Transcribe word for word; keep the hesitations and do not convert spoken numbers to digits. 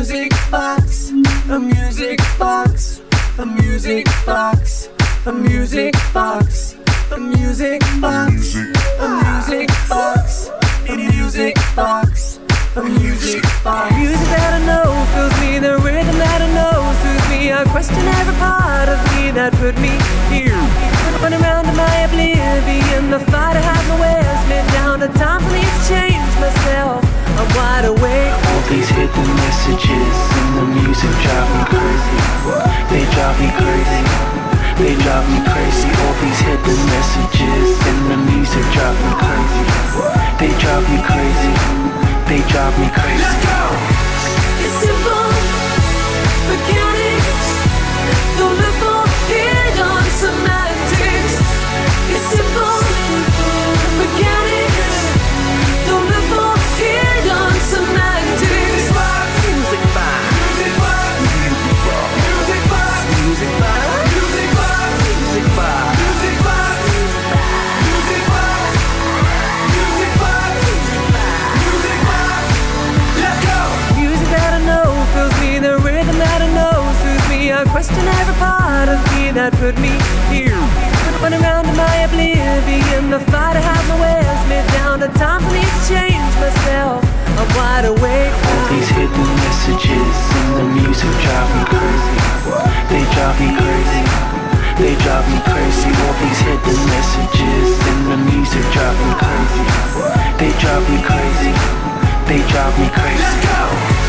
music box, a music box, a music box, a music box, a music box, a music box, a music box, a music box. Music that I know fills me, the rhythm that I know soothes me. I question every part of me that put me here. Run around in my oblivion, the fight I have nowhere has me down. The time for me to change myself, I'm wide awake. All these hidden messages in the music drive me crazy. They drive me crazy. They drive me crazy. All these hidden messages in the music drive me crazy. They drive me crazy. They drive me crazy. Let's go. It's simple mechanics. Don't look for hidden semantics. It's simple mechanics. Don't look for hidden semantics. Music box, music box, music box, music box, music box, music box, music box, music box, music box, music box, music box. Let's go. Music that I know fills me, the rhythm that I know soothes me. I question every part of me that put me here. Run around in my oblivion, the fight I have nowhere has me down. The time for me to change myself, I'm wide awake. All these hidden messages in the music drive me crazy. They drive me crazy. They drive me crazy. All these hidden messages in the music drive me crazy. They drive me crazy. They drive me crazy. Let's go.